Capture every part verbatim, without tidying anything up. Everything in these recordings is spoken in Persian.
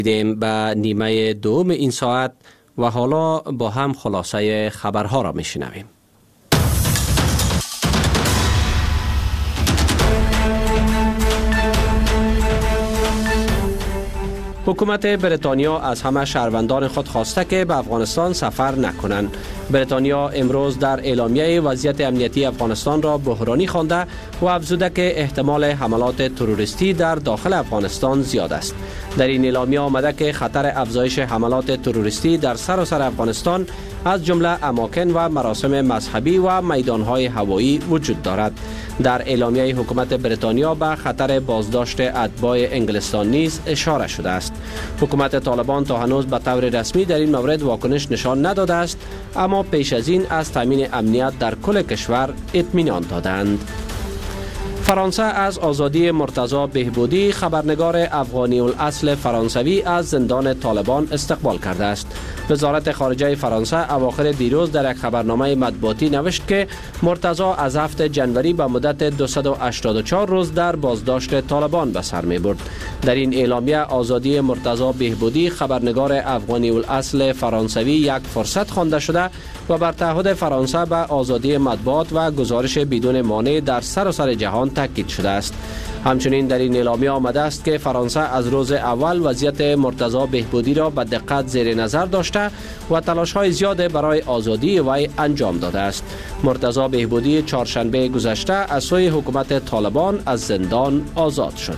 دیدیم به نیمه دوم این ساعت و حالا با هم خلاصه خبرها را میشنویم. حکومت بریتانیا از همه شهروندان خود خواسته که به افغانستان سفر نکنند. بریتانیا امروز در اعلامیه وضعیت امنیتی افغانستان را بحرانی خوانده و افزوده که احتمال حملات تروریستی در داخل افغانستان زیاد است. در این اعلامیه آمده که خطر افزایش حملات تروریستی در سراسر افغانستان از جمله اماکن و مراسم مذهبی و میدانهای هوایی وجود دارد. در اعلامیه حکومت بریتانیا به خطر بازداشت اتباع انگلستان نیز اشاره شده است. حکومت طالبان تا هنوز به طور رسمی در این مورد واکنش نشان نداده است، اما پیش از این از تامین امنیت در کل کشور اطمینان دادند. فرانسه از آزادی مرتضی بهبودی، خبرنگار افغانی الاصل فرانسوی، از زندان طالبان استقبال کرده است. وزارت خارجه فرانسه اواخر دیروز در یک خبرنامه مطبوعاتی نوشت که مرتضی از هفتم جنوری به مدت دویست و هشتاد و چهار روز در بازداشت طالبان به سر می برد. در این اعلامیه آزادی مرتضی بهبودی، خبرنگار افغانی الاصل فرانسوی، یک فرصت خوانده شده و بر تعهد فرانسه به آزادی مطبوعات و گزارش بدون مانع در سراسر جهان تاکید شده است. همچنین در این اعلامیه آمده است که فرانسه از روز اول وضعیت مرتضی بهبودی را به دقت زیر نظر داشته و تلاش‌های زیاد برای آزادی وی انجام داده است. مرتضی بهبودی چهارشنبه گذشته از سوی حکومت طالبان از زندان آزاد شد.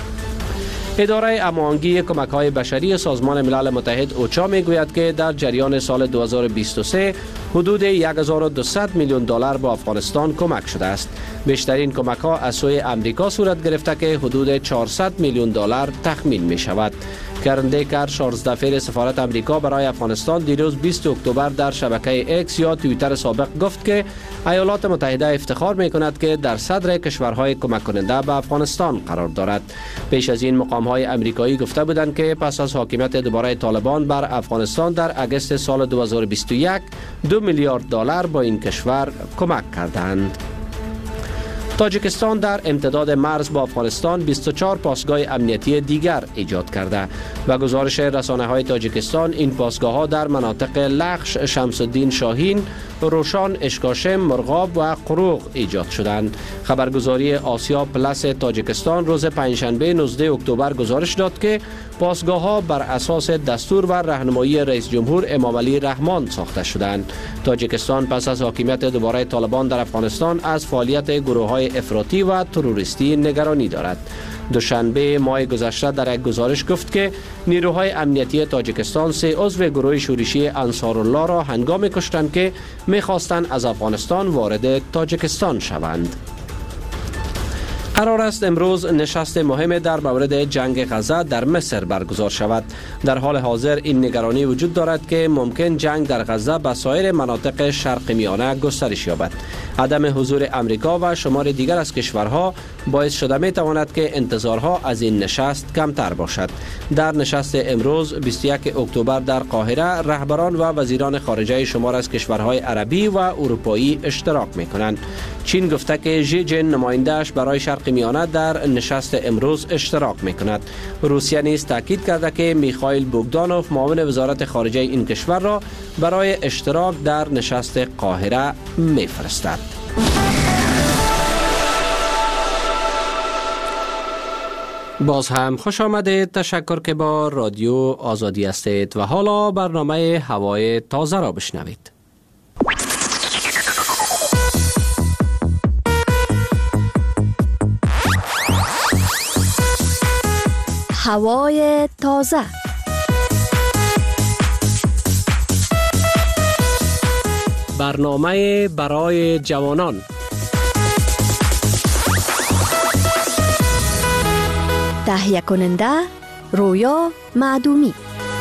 اداره هماهنگی کمک‌های بشری سازمان ملل متحد اوچا میگوید که در جریان سال دو هزار و بیست و سه حدود هزار و دویست میلیون دلار به افغانستان کمک شده است. بیشترین کمک‌ها از سوی امریکا صورت گرفته که حدود چهارصد میلیون دلار تخمین می شود. کرن دیکر، شانزده فعال سفارت امریکا برای افغانستان، دیروز بیست اکتبر در شبکه اکس یا توییتر سابق گفت که ایالات متحده افتخار می کند که در صدر کشورهای کمک کننده به افغانستان قرار دارد. پیش از این مقام‌های امریکایی گفته بودند که پس از حاکمیت دوباره طالبان بر افغانستان در اگست سال دو هزار و بیست و یک دو میلیارد دلار با این کشور کمک کردند. تاجیکستان در امتداد مرز با افغانستان بیست و چهار پاسگاه امنیتی دیگر ایجاد کرده. و گزارش رسانه‌های تاجیکستان، این پاسگاه‌ها در مناطق لخش، شمس الدین شاهین، روشان، اشکاشم، مرغاب و قروق ایجاد شدند. خبرگزاری آسیا پلاس تاجیکستان روز پنجشنبه نوزدهم اکتبر گزارش داد که پاسگاه‌ها بر اساس دستور و راهنمایی رئیس جمهور امامعلی رحمان ساخته شدند. تاجیکستان پس از حاکمیت دوباره طالبان در افغانستان از فعالیت گروه‌های افراطی و تروریستی نگرانی دارد. دوشنبه ماه گذشته در یک گزارش گفت که نیروهای امنیتی تاجیکستان سه عضو گروه شورشی انصارالله را هنگامی کشتند که می‌خواستند از افغانستان وارد تاجیکستان شوند. قرار است امروز نشست مهم در مورد جنگ غزه در مصر برگزار شود. در حال حاضر این نگرانی وجود دارد که ممکن جنگ در غزه به سایر مناطق شرق میانه گسترش یابد. عدم حضور امریکا و شمار دیگر از کشورها باعث شده می تواند که انتظارها از این نشست کمتر باشد. در نشست امروز بیست و یکم اکتبر در قاهره رهبران و وزیران خارجه شمار از کشورهای عربی و اروپایی اشتراک می کنند. چین گفته که ژی جین نماینده‌اش برای شرق میانه در نشست امروز اشتراک می کند. روسیه نیز تاکید کرده که میخائیل بوگدانوف، معاون وزارت خارجه این کشور، را برای اشتراک در نشست قاهره میفرستد. باز هم خوش آمدید. تشکر که با رادیو آزادی هستید و حالا برنامه هوای تازه را بشنوید. هوای تازه. برنامه برای جوانان. تهیه کننده رویا معدومی.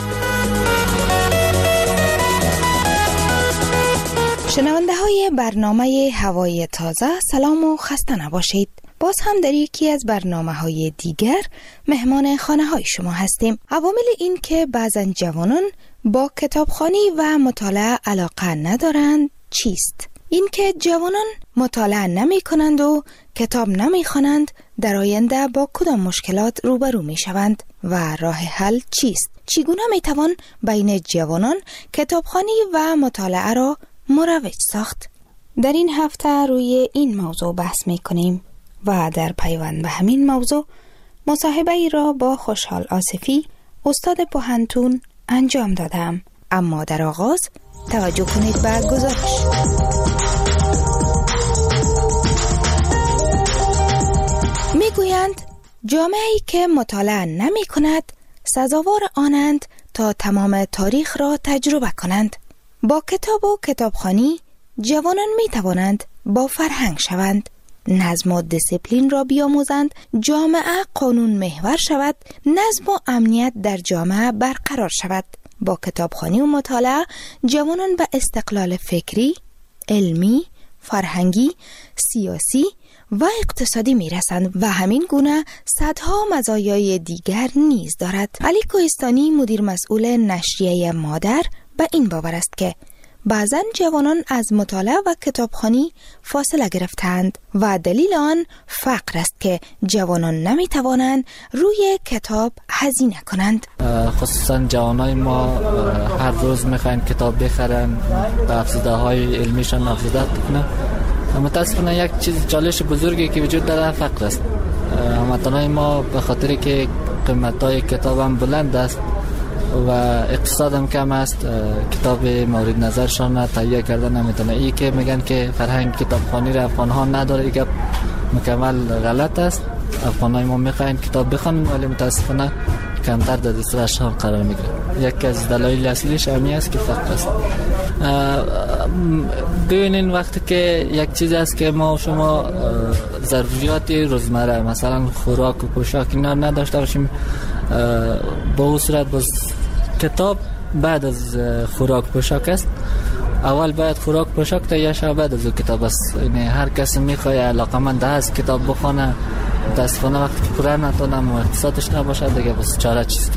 شنونده های برنامه هوای تازه، سلام و خسته نباشید. باز هم در یکی از برنامه های دیگر مهمان خانه های شما هستیم. عوامل این که بعضن جوانان با کتابخوانی و مطالعه علاقه ندارند چیست؟ این که جوانان مطالعه نمی کنند و کتاب نمی خوانند در آینده با کدام مشکلات روبرو می شوند و راه حل چیست؟ چگونه می توان بین جوانان کتابخوانی و مطالعه را مروج ساخت؟ در این هفته روی این موضوع بحث می کنیم و در پیوند به همین موضوع مصاحبه ای را با خوشحال آصفی استاد پوهنتون انجام دادم. اما در آغاز توجه کنید به گزارش. میگویند جامعه‌ای که مطالعه نمی کند سزاوار آنند تا تمام تاریخ را تجربه کنند. با کتاب و کتابخوانی جوانان می توانند با فرهنگ شوند، نظم و دیسیپلین را بیاموزند، جامعه قانون محور شود، نظم و امنیت در جامعه برقرار شود. با کتابخوانی و مطالعه جوانان به استقلال فکری، علمی، فرهنگی، سیاسی و اقتصادی می رسند و همین گونه صدها مزایای دیگر نیز دارد. علی کوهستانی مدیر مسئول نشریه مادر به این باور است که بعضن جوانان از مطالعه و کتابخوانی فاصله گرفتند و دلیل آن فقر است که جوانان نمی توانند روی کتاب هزینه کنند. خصوصا جوانای ما هر روز میخواین کتاب بخرن، به افزوده های علمیشان افزوده کنن. متاسفانه یک چیز چالش بزرگی که وجود داره فقر است. هموطنان ما به خاطر که قیمت‌های کتاب هم بلند است و اقتصاد هم کم است، کتاب مورد نظرشان تهیه کرده نمیتونه. این که میگن که فرهنگ کتابخوانی را افغان ها نداره، این مکمل غلط است. افغان های ما میخواین کتاب بخونن ولی متاسفانه کمتر در دسترس هم قرار میگیره. یکی از دلایل اصلیش همین است که فقر است. ببینین وقتی که یک چیز است که ما و شما ضروریات روزمره مثلا خوراک و پوشاک اینا نداشته باشیم، با اون صورت باز کتاب بعد از خوراک پوشاک است. اول باید خوراک پوشاک تهیه شود، بعد از کتاب است. یعنی هر کسی میخواد علاقمند است کتاب بخونه، متاسفانه وقتی که پوره نتونه و اقتصادش نباشه دیگه بس چاره چیست.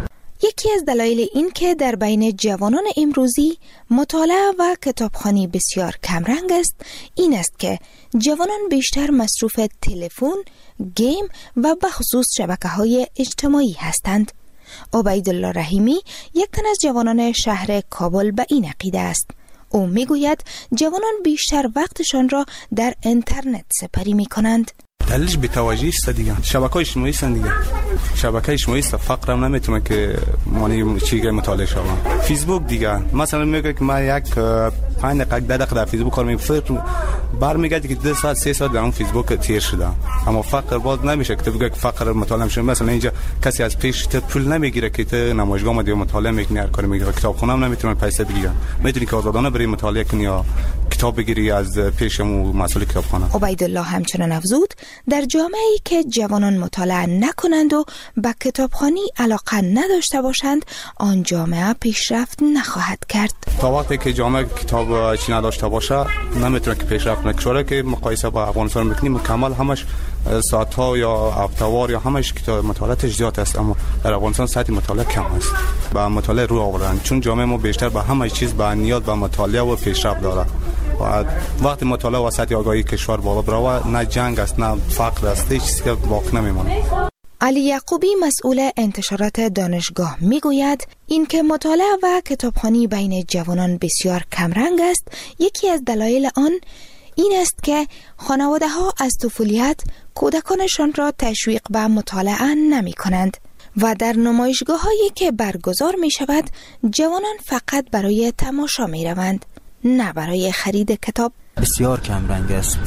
یکی از دلایل این که در بین جوانان امروزی مطالعه و کتابخوانی بسیار کمرنگ است این است که جوانان بیشتر مصروف تلفن، گیم و بخصوص شبکه‌های اجتماعی هستند. عبیدالله رحیمی یک تن از جوانان شهر کابل به این عقیده است. او میگوید جوانان بیشتر وقتشان را در اینترنت سپری می کنند. دلیلش بی‌توجهی است دیگه. شبکه‌های اجتماعی است دیگه. شبکه اجتماعی است، فقر هم نمیتونه که معنی چیزی مطالعه شوم. فیسبوک دیگه مثلا میگه که ما یک پنج دقیقه ده دقیقه در فیسبوک کار می‌کنم، برمیگردی که دو ساعت سه ساعت در اون فیسبوک تیر شده. اما فقر باز نمیشه که تو بگی که فقر مطالعه میشه. مثلا اینجا کسی از پیش تو پول نمیگیره که تو نمایشگاه ما دیگه مطالعه میکنی، هر کاری میگیره. کتابخونه هم نمیتونه پیسه بگیره. میتونی که آزادانه بری مطالعه کنی یا کتاب بگیری از پیشمو مسئول کتابخانه. عبیدالله همچنین افزود در جامعه‌ای که جوانان مطالعه نکنند و به کتابخوانی علاقه نداشته باشند آن جامعه پیشرفت نخواهد کرد. تا وقتی که جامعه کتاب چی نداشته باشه نمیتونه که پیشرفت نکنه. که مقایسه با افغانستان میکنیم کامل همش ساعت‌ها یا هفته‌وار یا همش کتاب مطالعه زیاد است، اما در افغانستان ساعت مطالعه کم است. با مطالعه رو آوردن چون جامعه ما بیشتر به همه چیز با نیاز به مطالعه و پیشرفت داره. و وقتی مطالعه و سطح آگاهی کشور بالا بره نه جنگ است نه فقر است، هیچ چیزی که باقی نمیمونه. علی یعقوبی مسئول انتشارات دانشگاه میگوید اینکه مطالعه و کتابخوانی بین جوانان بسیار کمرنگ است. یکی از دلایل آن این است که خانواده ها از طفولیت کودکانشان را تشویق به مطالعه نمی کنند و در نمایشگاه هایی که برگزار می شود جوانان فقط برای تماشا می روند نه برای خرید کتاب. بسیار کم رنگ است.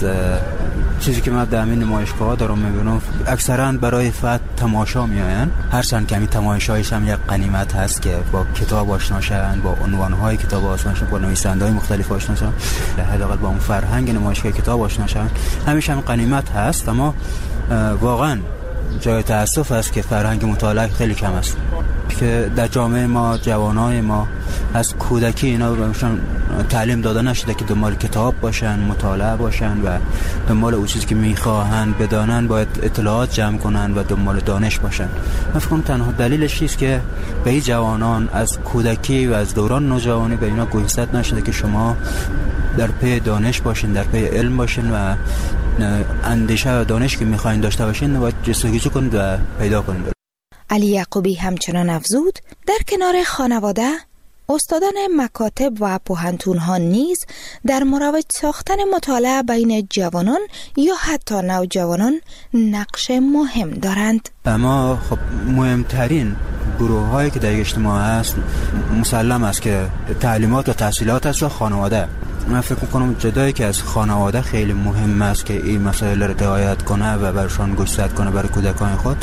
چیزی که من در همین نمایشگاه دارم میبینم اکثرا برای فقط تماشا میآیند، هرچند که همین تماشایش هم یک غنیمت هست که با کتاب آشنا شوند، با عنوانهای کتاب آشنا شوند، با نویسنده‌های مختلف آشنا شوند، حداقل با اون فرهنگ نمایشگاه کتاب آشنا شوند. همیشه هم غنیمت هست، اما واقعا جای تأسف است که فرهنگ مطالعه خیلی کم است، که در جامعه ما جوانای ما از کودکی اینا بهشون تعلیم داده نشده که دنبال کتاب باشن، مطالعه باشن و دنبال اون چیزی که میخواهن بدانن باید اطلاعات جمع کنن و دنبال دانش باشن. من فکر کنم تنها دلیلش است که به این جوانان از کودکی و از دوران نوجوانی به اینا گوشزد نشده که شما در پی دانش باشین، در پی علم باشین و اندیشه و دانش که میخواین داشته باشین باید جستجو کنید و پیدا کنید. علی یعقوبی همچنان افزود در کنار خانواده استادان مکاتب و پوهنتون‌ها نیز در مروج ساختن مطالعه بین جوانان یا حتی نوجوانان نقش مهم دارند. اما خب مهمترین گروه هایی که در اجتماع هست مسلم است که تعلیمات و تحصیلات است و خانواده. من فکر میکنم جدایی که از خانواده خیلی مهم است که این مسائل را رعایت کنه و برشان گوشزد کنه برای کودکان خود.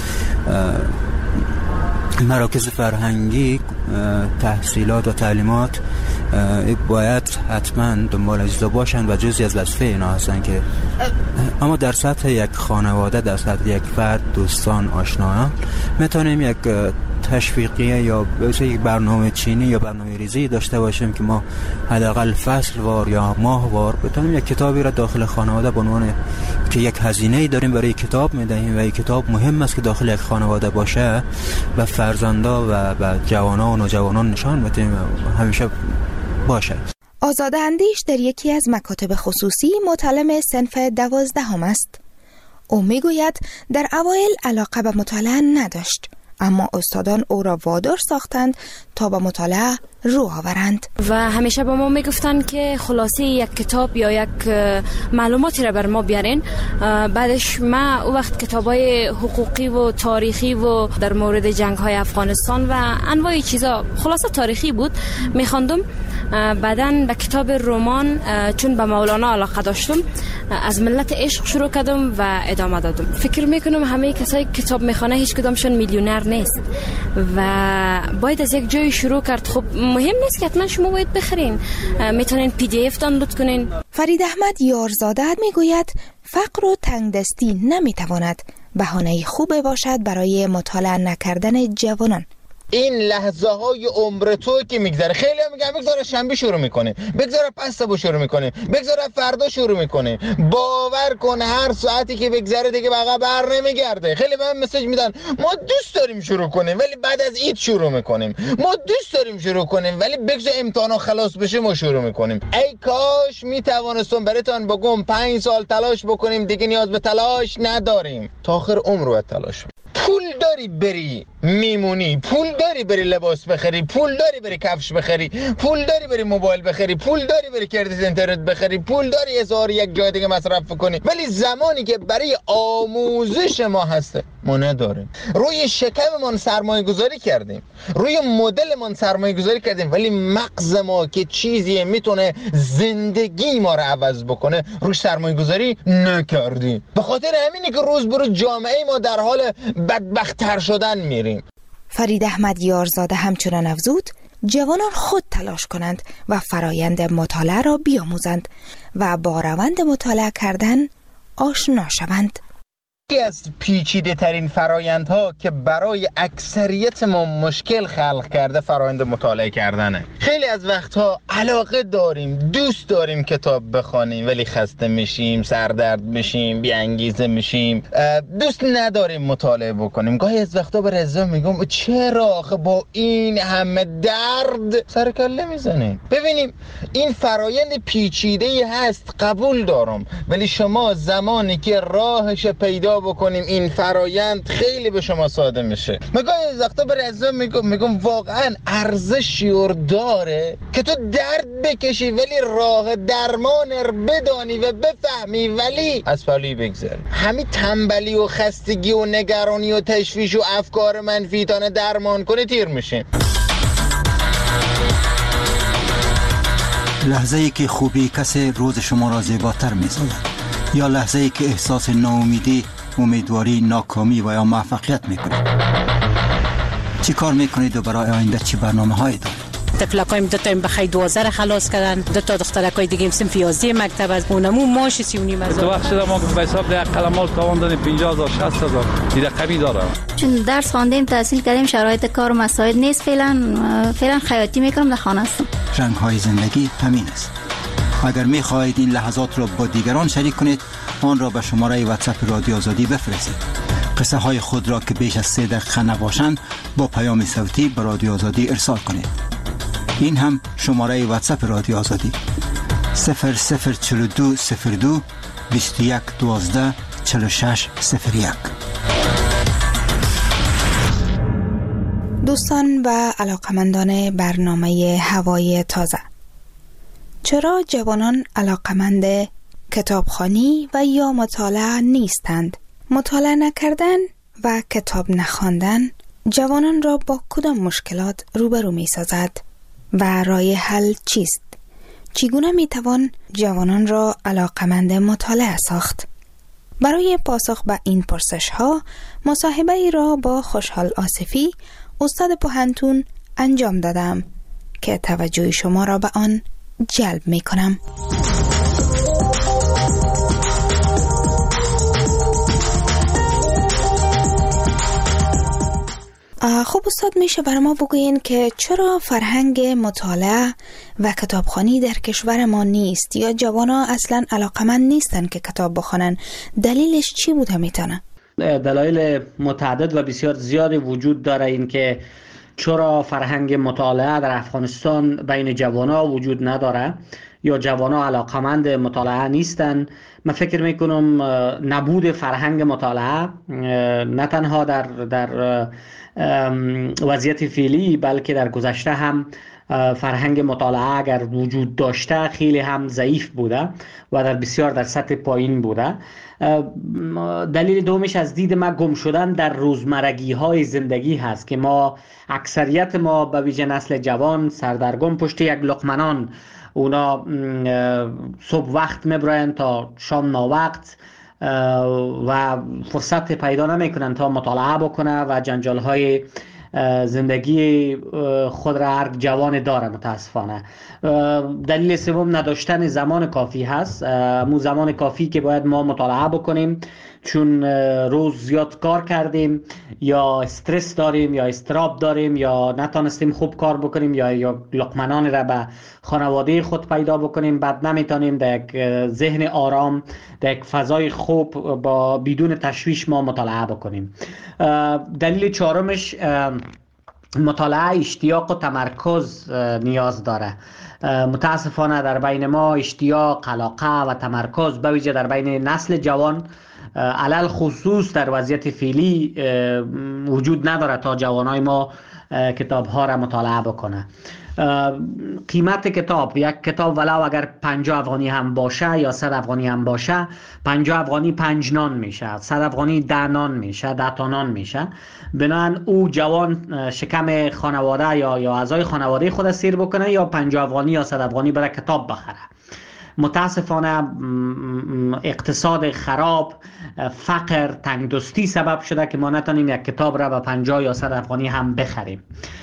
مراکز فرهنگی تحصیلات و تعلیمات باید حتما دنبال اجزا باشن و جزئی از وظیفه اینا هستن که اما در سطح یک خانواده، در سطح یک فرد، دوستان، آشنایان میتونیم یک تشویقیه یا یک برنامه چینی یا برنامه ریزی داشته باشیم که ما حداقل فصل وار یا ماه وار بتونیم یک کتابی را داخل خانواده به عنوان که یک هزینه‌ای داریم برای کتاب میدهیم و این کتاب مهم است که داخل یک خانواده باشه و فرزندا و و جوانان و نوجوانان نشان بدیم همیشه باشه. آزاده اندیش در یکی از مکاتب خصوصی متعلم صنف دوازدهم است. او میگوید در اوایل علاقه به مطالعه نداشت، اما استادان او را وادار ساختند تا به مطالعه رو آورند و همیشه به ما میگفتن که خلاصه یک کتاب یا یک معلوماتی را بر ما بیارین. بعدش ما او وقت کتابای حقوقی و تاریخی و در مورد جنگ های افغانستان و انواع چیزا خلاصه تاریخی بود میخواندم. بعدن به کتاب رمان چون به مولانا علاقه داشتم از ملت عشق شروع کردم و ادامه دادم. فکر میکنم همه کسایی کتاب میخونه هیچ کدامشون میلیونر نیست و باید از یک جای شروع کرد. خب مهم نیست که حتما شما باید بخرین، میتونین پی دی اف دانلود کنین. فرید احمد یارزاده میگوید فقر و تنگدستی نمیتواند بهانه خوبی باشد برای مطالعه نکردن جوانان. این لحظه های عمر تو که میگذره، خیلی هم میگن بگذاره شنبه شروع میکنه، بگذاره پس صبح شروع میکنه، بگذاره فردا شروع میکنه. باور کن هر ساعتی که بگذره دیگه بقا بر نمیگرده. خیلی به من مسیج میدن ما دوست داریم شروع کنیم ولی بعد از عید شروع میکنیم، ما دوست داریم شروع کنیم ولی بگذار امتحانا خلاص بشه ما شروع میکنیم. ای کاش میتوانستم براتون بگم پنج سال تلاش بکنیم دیگه نیاز به تلاش نداریم، تا آخر عمر باید تلاش. پول داری بری میمونی، پول داری بری لباس بخری، پول داری بری کفش بخری، پول داری بری موبایل بخری، پول داری بری کردیت اینترنت بخری، پول داری هزار یک جای دیگه مصرف کنی، ولی زمانی که برای آموزش ما هسته ما نداریم. روی شکممون سرمایه گذاری کردیم، روی مدلمون سرمایه گذاری کردیم، ولی مغز ما که چیزی میتونه زندگی ما رو عوض بکنه روش سرمایه گذاری نکردیم. به خاطر همینه که روز به روز جامعه ما در حال بدبخت‌تر شدن میریم. فرید احمد یارزاده همچنان افزود جوانان خود تلاش کنند و فرایند مطالعه را بیاموزند و با روند مطالعه کردن آشنا شوند. یکی از پیچیده ترین فرایندها که برای اکثریت ما مشکل خلق کرده فرایند مطالعه کردنه. خیلی از وقتها علاقه داریم، دوست داریم کتاب بخونیم ولی خسته میشیم، سردرد میشیم، بی انگیزه میشیم، دوست نداریم مطالعه بکنیم. گاهی از وقتا به رضا میگم چرا آخه با این همه درد سر کله میزنیم. ببینیم این فرایند پیچیده هست، قبول دارم، ولی شما زمانی که راهش پیدا بکنیم این فرایند خیلی به شما ساده میشه. مگه از وقتا به رضا میگم میگم واقعا ارزشی داره که تو درد بکشی ولی راه درمان بدانی و بفهمی ولی از پالی بگذاری. همین تنبلی و خستگی و نگرانی و تشویش و افکار منفی تانه درمان کنه تیر میشیم. لحظه ای که خوبی کسی روز شما را زیباتر می‌سازد یا لحظه ای که احساس ناامیدی، امیدواری، ناکامی و یا موفقیت میکنید. چی کار میکنید و برای آینده چی برنامه هایی دارید؟ تفلقایم دو تا این بخی دوازده خلاص کردن، دو تا دخترکای دیگه صنف یازده مکتب از اونمو ماش سی و نیم هزار. تو وقت شده ما به حساب ده قلمال تاوان دادیم پنجاه هزار شصت هزار دیگه قبی داره. چون درس خواندیم تحصیل کردیم شرایط کار و مساعد نیست، فعلا فعلا خیاطی میکنم در خانه هستم. رنگ های زندگی همین است. اگر میخواهید این لحظات را با دیگران شریک کنید آن را به شماره واتساپ رادیو آزادی بفرستید. قصه های خود را که بیش از سه دقیقه نباشند با پیام صوتی به رادیو آزادی ارسال کنید. این هم شماره واتساپ رادیو آزادی صفر صفر چلو دو صفر دو بیست و یک دوازده چهل و شش صفر یک. دوستان و علاقمندان برنامه هوای تازه، چرا جوانان علاقمند کتابخوانی و یا مطالعه نیستند؟ مطالعه نکردن و کتاب نخواندن جوانان را با کدام مشکلات روبرو می سازد و راه حل چیست؟ چگونه می توان جوانان را علاقمند مطالعه ساخت؟ برای پاسخ به این پرسش ها مصاحبه ای را با خوشحال آصفی استاد پوهنتون انجام دادم که توجه شما را به آن جلب می کنم. خب استاد، میشه برای ما بگوین که چرا فرهنگ مطالعه و کتابخوانی در کشور ما نیست یا جوانا اصلا علاقمند نیستن که کتاب بخونن؟ دلیلش چی بوده میتونه؟ دلایل متعدد و بسیار زیادی وجود داره این که چرا فرهنگ مطالعه در افغانستان بین جوانا وجود نداره یا جوانا علاقمند مطالعه نیستن. من فکر میکنم نبود فرهنگ مطالعه نه تنها در در وضعیت فعلی بلکه در گذشته هم فرهنگ مطالعه اگر وجود داشته خیلی هم ضعیف بوده و در بسیار در سطح پایین بوده. دلیل دومش از دید ما گم شدن در روزمرگی های زندگی هست که ما اکثریت ما به ویژه نسل جوان سردرگم پشت یک لقمه اونا صبح وقت میبرن تا شام ناوقت و فرصت پیدا نمیکنن تا مطالعه بکنه و جنجال های زندگی خود را هر جوان داره متاسفانه. دلیل سوم نداشتن زمان کافی هست، مو زمان کافی که باید ما مطالعه بکنیم، چون روز زیاد کار کردیم یا استرس داریم یا استراب داریم یا نتانستیم خوب کار بکنیم یا یا لقمنان را به خانواده خود پیدا بکنیم، بعد نمیتونیم در یک ذهن آرام در یک فضای خوب با بدون تشویش ما مطالعه بکنیم. دلیل چهارمش مطالعه اشتیاق و تمرکز نیاز داره. متاسفانه در بین ما اشتیاق، علاقه و تمرکز به ویژه در بین نسل جوان علل خصوص در وضعیت فعلی وجود نداره تا جوانای ما کتاب ها را مطالعه بکنه. قیمت کتاب، یک کتاب ولو اگر پنجاه افغانی هم باشه یا صد افغانی هم باشه، پنجاه افغانی پنج نان میشه، صد افغانی ده نان میشه، ده تا نان میشه. بنابراین او جوان شکم خانواده یا یا اعضای خانواده خود سیر بکنه یا پنجاه افغانی یا صد افغانی برای کتاب بخره. متاسفانه اقتصاد خراب، فقر، تنگدستی سبب شده که ما نتونیم یک کتاب را به پنجاه یا صد افغانی هم بخریم.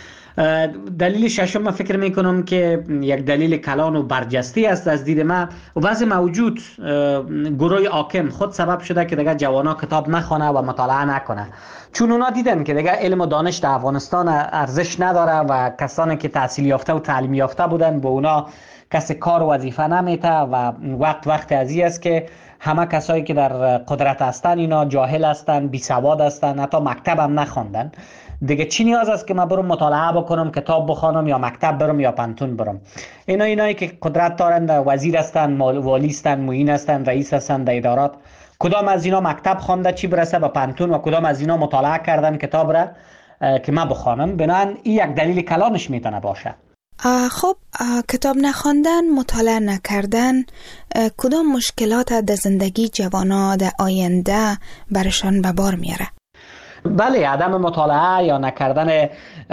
دلیل ششم من فکر میکنم که یک دلیل کلان و برجسته است از دید من وضع موجود گروه حاکم خود سبب شده که دیگه جوانا کتاب نخونه و مطالعه نکنه، چون اونا دیدن که دیگه علم و دانش در افغانستان ارزش نداره و کسانی که تحصیل یافته و تعلیم یافته بودن به اونا کسی کار و وظیفه نمیته و وقت وقت ازی است که همه کسایی که در قدرت هستن اینا جاهل هستن، بی سواد هستن، حتی مکتب هم نخوندن. دیگه چی نیاز است که من برم مطالعه بکنم، کتاب بخونم یا مکتب برم یا پانتون برم؟ اینا اینایی که قدرت دارن، وزیر هستن، والی هستن، معین هستن، رئیس هستن در ادارات، کدام از اینا مکتب خوانده چی برسه به پانتون و کدام از اینا مطالعه کردن کتاب را که من بخوانم؟ بنابراین این یک دلیل کلانش میتونه باشه. خب کتاب نخواندن، مطالعه نکردن کدام مشکلات در زندگی جوانا در آینده برشان به بار میاره؟ بله، عدم مطالعه یا نکردن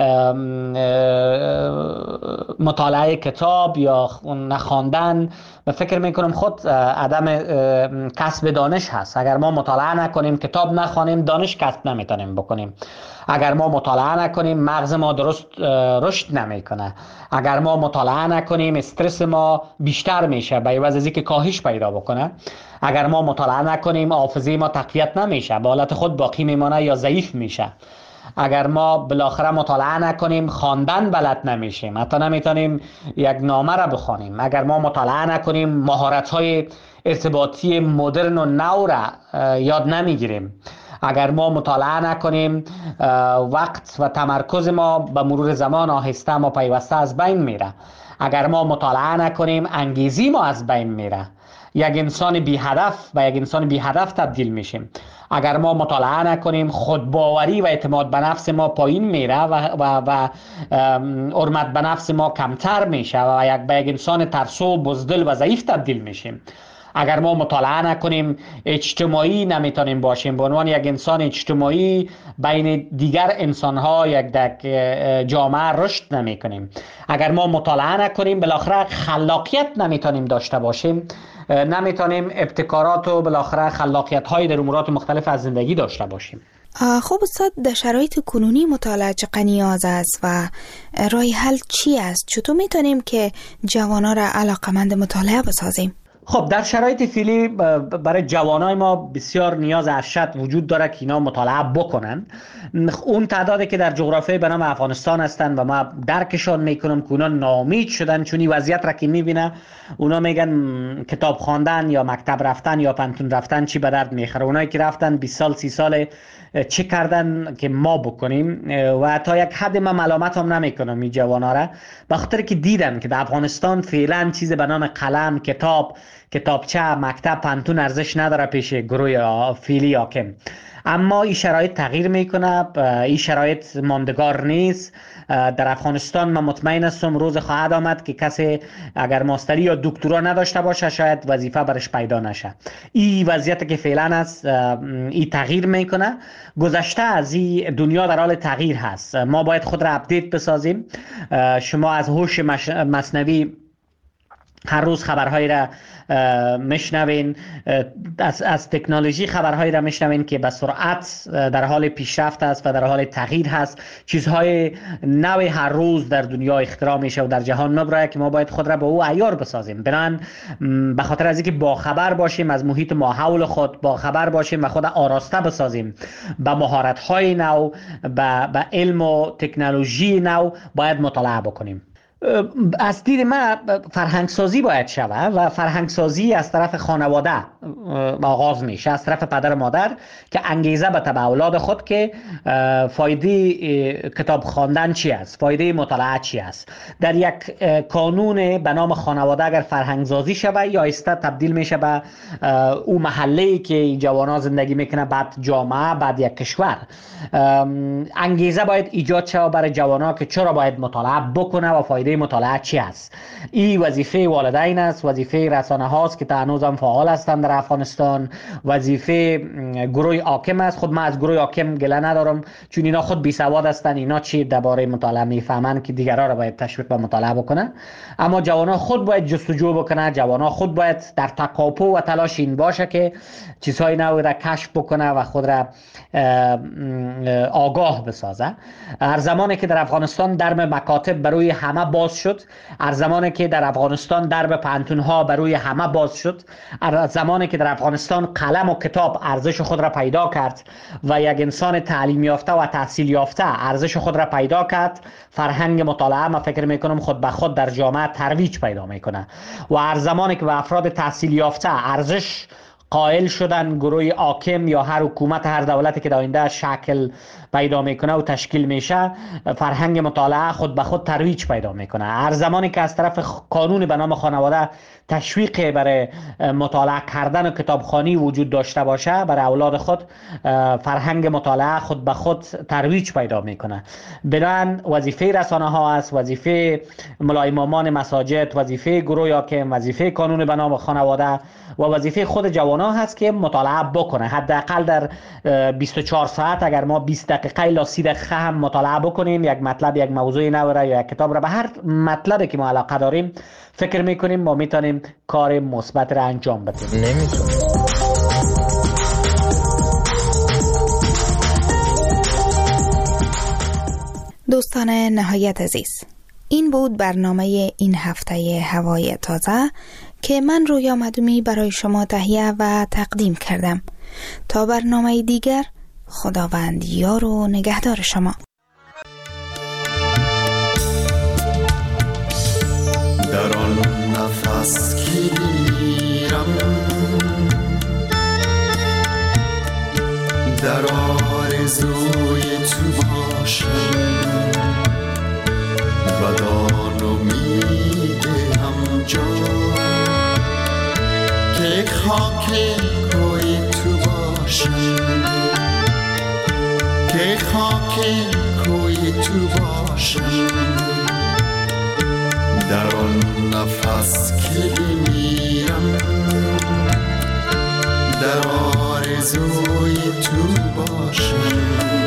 مطالعه کتاب یا نخواندن به فکر میکنم خود عدم کسب دانش هست. اگر ما مطالعه نکنیم، کتاب نخوانیم، دانش کسب نمیتونیم بکنیم. اگر ما مطالعه نکنیم، مغز ما درست رشد نمیکنه. اگر ما مطالعه نکنیم، استرس ما بیشتر میشه به عوض از اینکه کاهش پیدا بکنه. اگر ما مطالعه نکنیم، حافظه ما تقویت نمیشه، به حالت خود باقی میمونه یا ضعیف میشه. اگر ما بالاخره مطالعه نکنیم، خواندن بلد نمیشیم، حتی نمیتونیم یک نامه را بخوانیم. اگر ما مطالعه نکنیم، مهارت‌های ارتباطی مدرن و نو را یاد نمیگیریم. اگر ما مطالعه نکنیم وقت و تمرکز ما به مرور زمان آهسته ما پیوسته از بین میره. اگر ما مطالعه نکنیم انگیزی ما از بین میره، یک انسان بی هدف و یک انسان بی هدف تبدیل میشیم. اگر ما مطالعه نکنیم خودباوری و اعتماد به نفس ما پایین میره و و و حرمت به نفس ما کمتر میشه و یک به یک انسان ترسو، بزدل و ضعیف تبدیل میشیم. اگر ما مطالعه نکنیم اجتماعی نمیتونیم باشیم، به عنوان یک انسان اجتماعی بین دیگر انسانها یک دک جامعه رشد نمیکنیم. اگر ما مطالعه نکنیم بالاخره خلاقیت نمیتونیم داشته باشیم، نمیتونیم ابتکارات و بالاخره خلاقیت های در امورات مختلف از زندگی داشته باشیم. خب استاد، در شرایط کنونی مطالعه چقدر نیاز است و راه حل چی است؟ چطور میتونیم که جوانا را علاقمند مطالعه بسازیم؟ خب در شرایط فعلی برای جوانای ما بسیار نیاز ارشد وجود داره که اینا مطالعه بکنن. اون تعدادی که در جغرافیای به نام افغانستان هستن و ما درکشان میکنم که اونا ناامید شدن، چون این وضعیت را که میبینه اونا میگن کتاب خواندن یا مکتب رفتن یا پانتون رفتن چی به درد میخوره. اونایی که رفتن بیست سال سی سال چه کردن که ما بکنیم؟ و تا یک حد من ملامت هم نمیکنم این جوانا را، به خاطر که دیدن که در افغانستان فعلا چیز به نام قلم، کتاب، کتابچه، مکتب، پانتون ارزش نداره پیش گروه فعلی حاکم. اما این شرایط تغییر میکنه، این شرایط ماندگار نیست. در افغانستان من مطمئن هستم روز خواهد آمد که کسی اگر ماستری یا دکترا نداشته باشه شاید وظیفه برش پیدا نشه. این وضعیت که فعلا است این تغییر میکنه. گذشته از این دنیا در حال تغییر هست، ما باید خود را اپدیت بسازیم. شما از هوش مصنوعی هر روز خبرهایی را میشنوین، از, از تکنولوژی خبرهایی را میشنوین که به سرعت در حال پیشرفت است و در حال تغییر هست. چیزهای نوی هر روز در دنیا اختراع میشه و در جهان میبره که ما باید خود را به او عیار بسازیم. بنابراین به خاطر از اینکه با خبر باشیم از محیط ما حول خود، با خبر باشیم و خود آراسته بسازیم به مهارت‌های نو، به, به علم و تکنولوژی نو، باید مطالعه بکنیم. از دید من فرهنگسازی باید شود و فرهنگسازی از طرف خانواده آغاز میشه، از طرف پدر و مادر که انگیزه به تبع اولاد خود که فایده کتاب خواندن چی است، فایده مطالعه چی است. در یک کانون به نام خانواده اگر فرهنگسازی شود یا ایسته تبدیل میشه به او محله‌ای که جوانا زندگی میکنه، بعد جامعه، بعد یک کشور. انگیزه باید ایجاد شود برای جوانا که چرا باید مطالعه بکنه و فایده مطالعه چی است. این وظیفه والدین است، وظیفه رسانه هاست که تا هنوز هم فعال هستند در افغانستان، وظیفه گروه حاکم است. خود من از گروه حاکم گله ندارم چون اینا خود بی سواد هستند، اینا چی درباره مطالعه میفهمن که دیگرها را باید تشویق به مطالعه بکنن. اما جوانا خود باید جستجو بکنه، جوانا خود باید در تکاپو و تلاش این باشه که چیزهای نو را کشف بکنه و خود را آگاه بسازه. هر زمانی که در افغانستان درب مکاتب بروی همه باز شد، هر زمانی که در افغانستان درب پانتون ها بروی همه باز شد، هر زمانی که در افغانستان قلم و کتاب ارزش خود را پیدا کرد و یک انسان تعلیم یافته و تحصیل یافته ارزش خود را پیدا کرد، فرهنگ مطالعه ما فکر میکنم خود به خود در جامعه ترویج پیدا میکنه. و هر زمانی که به افراد تحصیل یافته ارزش قائل شدن، گروه حاکم یا هر حکومت، هر دولتی که در آینده شکل پیدا میکنه و تشکیل میشه، فرهنگ مطالعه خود به خود ترویج پیدا میکنه. هر زمانی که از طرف قانون به نام خانواده تشویق برای مطالعه کردن و کتابخوانی وجود داشته باشه برای اولاد خود، فرهنگ مطالعه خود به خود ترویج پیدا میکنه. بنابراین وظیفه رسانه ها است، وظیفه ملای امامان مساجد، وظیفه گروه حاکم، وظیفه قانون به نام خانواده و وظیفه خود جوانان هست که مطالعه بکنه. حداقل در بیست و چهار ساعت اگر ما بیست دقیقه الی سی دقیقه هم مطالعه بکنیم، یک مطلب، یک موضوع نو را یا یک کتاب را، به هر مطلبی که ما علاقه داریم فکر میکنیم ما میتونیم کار مثبت را انجام بدیم. نمیتونیم. دوستان نهایت عزیز، این بود برنامه این هفته هوای تازه که من رویا مدومی برای شما تهیه و تقدیم کردم. تا برنامه دیگر، خداوند یار و نگهدار شما. در آن نفس گیرم، در آرزوی تو باشم بدان امید همجا که خاک کوی تو باشم که خاک کوی تو باشم در آن نفس که بمیرم در آرزوی تو باشم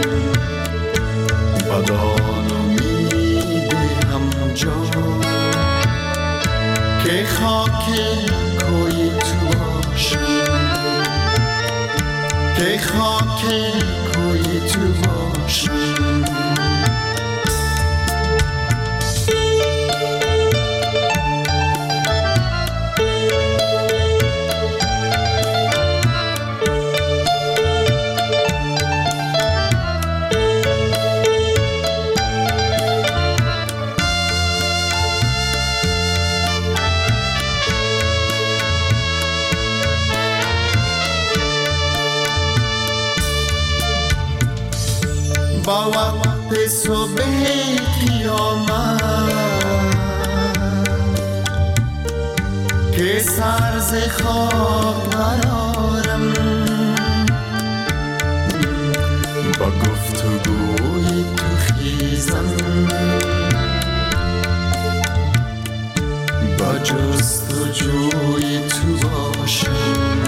بدان امید همجا که خاک کوی تو باشم که خاک کوی تو باشم با وقت صبح قیامت که سر ز خواب برارم با گفتگوی تو خیزم با جستجوی تو باشم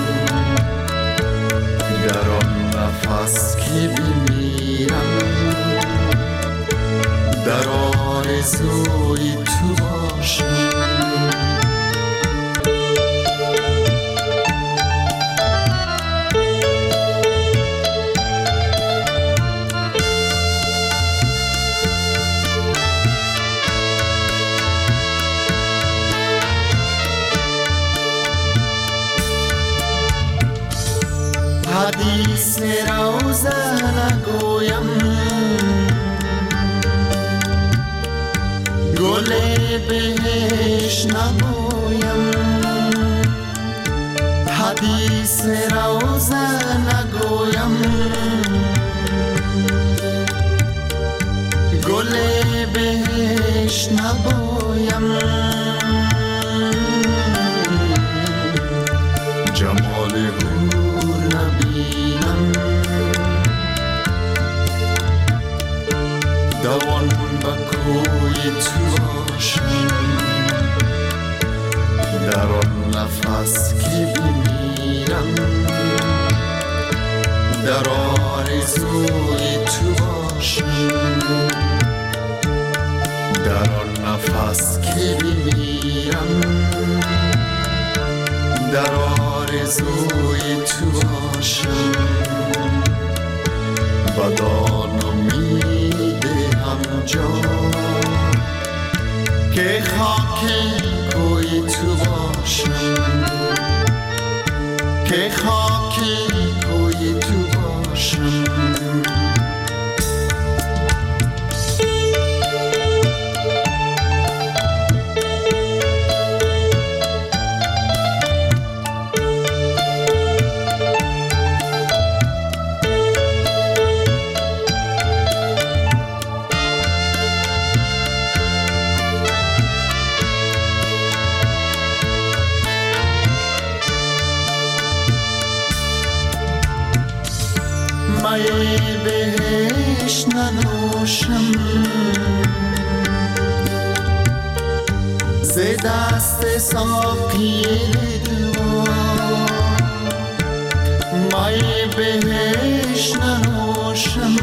در آن نفس که بمیرم در آرزوی تو باشم حدیث روزه نگویم گل بهش نبویم حدیث روزه نگویم گل بهش نبویم جمال حور نبینم دوان با کوی تو باشم در آن نفس که بمیرم در آرزوی تو باشم در آن نفس که بمیرم در آرزوی تو باشم بدان امید همجا که خاک کوی تو باشم که خاک کوی تو باشم مای بهش ننوشم ز دست ساقی دوا مای بهش ننوشم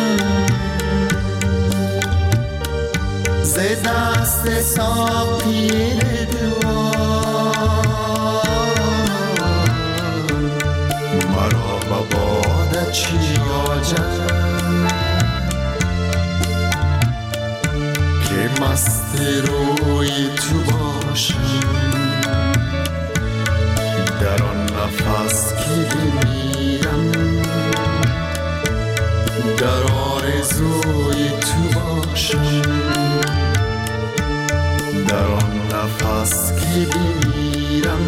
ز دست ساقی دوا مرا بباد چی آجد که مست روی تو باشم در آن نفس که بمیرم در آرزوی تو باشم در آن نفس که بمیرم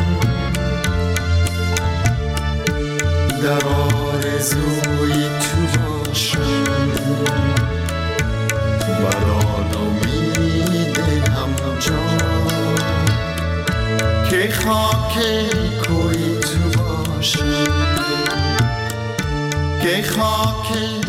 در آرزوی تو خاک کوی تو باشم که خاک